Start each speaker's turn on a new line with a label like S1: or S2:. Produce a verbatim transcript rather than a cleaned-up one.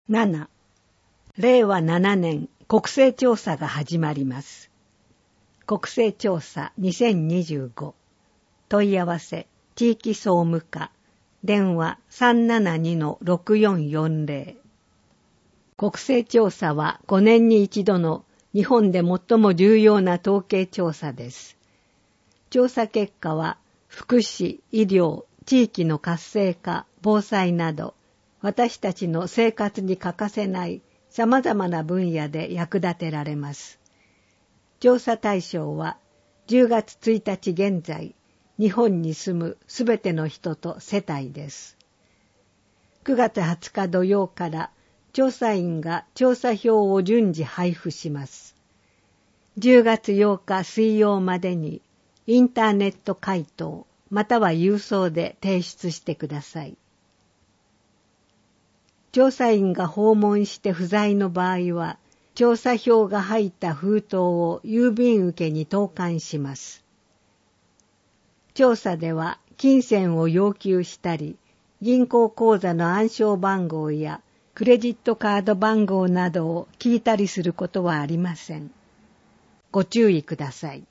S1: なな、れいわななねん国勢調査が始まります。国勢調査にせんにじゅうご。問い合わせ地域総務課電話 さんななにのろくよんよんぜろ。国勢調査はごねんに一度の日本で最も重要な統計調査です。調査結果は福祉、医療、地域の活性化、防災など私たちの生活に欠かせない様々な分野で役立てられます。調査対象はじゅうがつついたち現在、日本に住むすべての人と世帯です。くがつはつか土曜から調査員が調査票を順次配布します。じゅうがつようか水曜までにインターネット回答または郵送で提出してください。調査員が訪問して不在の場合は、調査票が入った封筒を郵便受けに投函します。調査では金銭を要求したり、銀行口座の暗証番号やクレジットカード番号などを聞いたりすることはありません。ご注意ください。